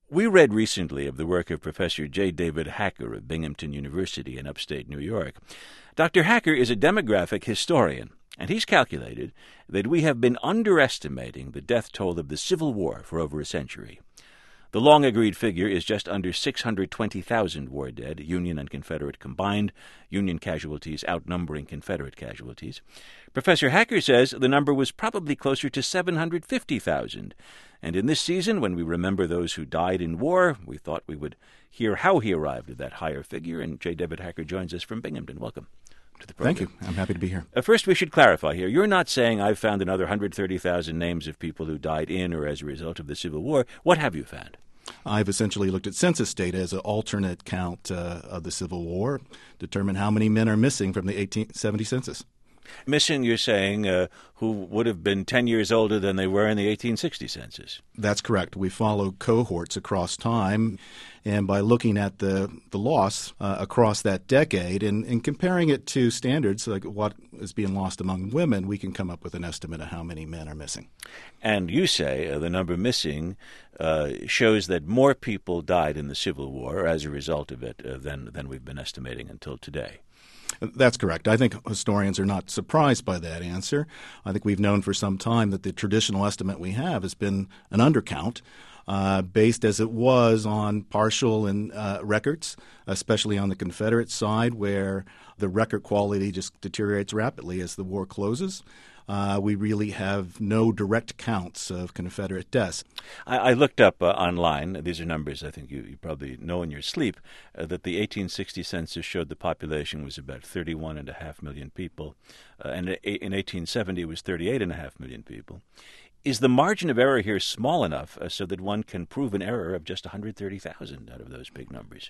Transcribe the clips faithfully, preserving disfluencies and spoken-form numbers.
We read recently of the work of Professor J. David Hacker of Binghamton University in upstate New York. Doctor Hacker is a demographic historian, and he's calculated that we have been underestimating the death toll of the Civil War for over a century. The long-agreed figure is just under six hundred twenty thousand war dead, Union and Confederate combined, Union casualties outnumbering Confederate casualties. Professor Hacker says the number was probably closer to seven hundred fifty thousand, and in this season, when we remember those who died in war, we thought we would hear how he arrived at that higher figure, and J. David Hacker joins us from Binghamton. Welcome to the program. Thank you. I'm happy to be here. Uh, first, we should clarify here. You're not saying I've found another one hundred thirty thousand names of people who died in or as a result of the Civil War. What have you found? I've essentially looked at census data as an alternate count uh, of the Civil War, determine how many men are missing from the eighteen seventy census. Missing, you're saying, uh, who would have been ten years older than they were in the eighteen sixty census. That's correct. We follow cohorts across time, and by looking at the, the loss uh, across that decade and, and comparing it to standards like what is being lost among women, we can come up with an estimate of how many men are missing. And you say uh, the number missing uh, shows that more people died in the Civil War as a result of it uh, than, than we've been estimating until today. That's correct. I think historians are not surprised by that answer. I think we've known for some time that the traditional estimate we have has been an undercount, uh, based as it was on partial and uh, records, especially on the Confederate side, where the record quality just deteriorates rapidly as the war closes. Uh, we really have no direct counts of Confederate deaths. I, I looked up uh, online, these are numbers I think you, you probably know in your sleep, uh, that the eighteen sixty census showed the population was about thirty-one point five million people, uh, and in eighteen seventy it was thirty-eight point five million people. Is the margin of error here small enough uh, so that one can prove an error of just one hundred thirty thousand out of those big numbers?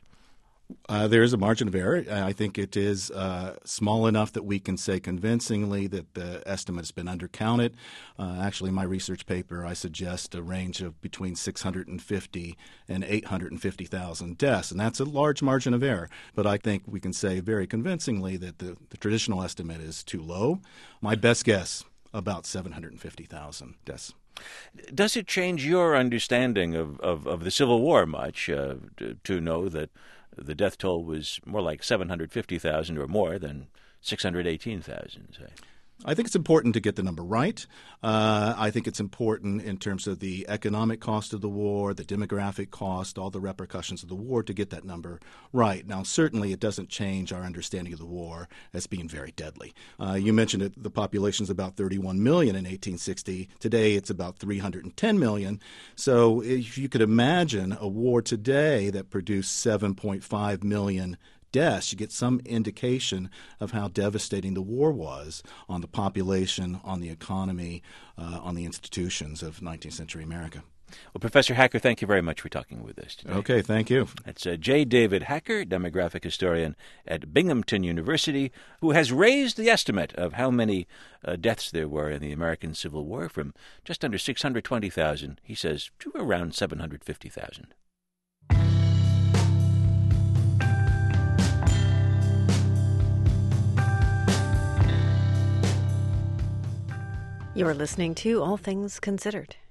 Uh, there is a margin of error. I think it is uh, small enough that we can say convincingly that the estimate has been undercounted. Uh, actually, in my research paper, I suggest a range of between six hundred fifty and eight hundred fifty thousand deaths, and that's a large margin of error. But I think we can say very convincingly that the, the traditional estimate is too low. My best guess, about seven hundred fifty thousand deaths. Does it change your understanding of, of, of the Civil War much uh, to, to know that the death toll was more like seven hundred fifty thousand or more than six hundred eighteen thousand, say? I think it's important to get the number right. Uh, I think it's important in terms of the economic cost of the war, the demographic cost, all the repercussions of the war to get that number right. Now, certainly it doesn't change our understanding of the war as being very deadly. Uh, you mentioned that the population is about thirty-one million in eighteen sixty. Today it's about three hundred ten million. So if you could imagine a war today that produced seven point five million deaths, you get some indication of how devastating the war was on the population, on the economy, uh, on the institutions of nineteenth century America. Well, Professor Hacker, thank you very much for talking with us today. Okay, thank you. That's uh, J. David Hacker, demographic historian at Binghamton University, who has raised the estimate of how many uh, deaths there were in the American Civil War from just under six hundred twenty thousand, he says, to around seven hundred fifty thousand. You're listening to All Things Considered.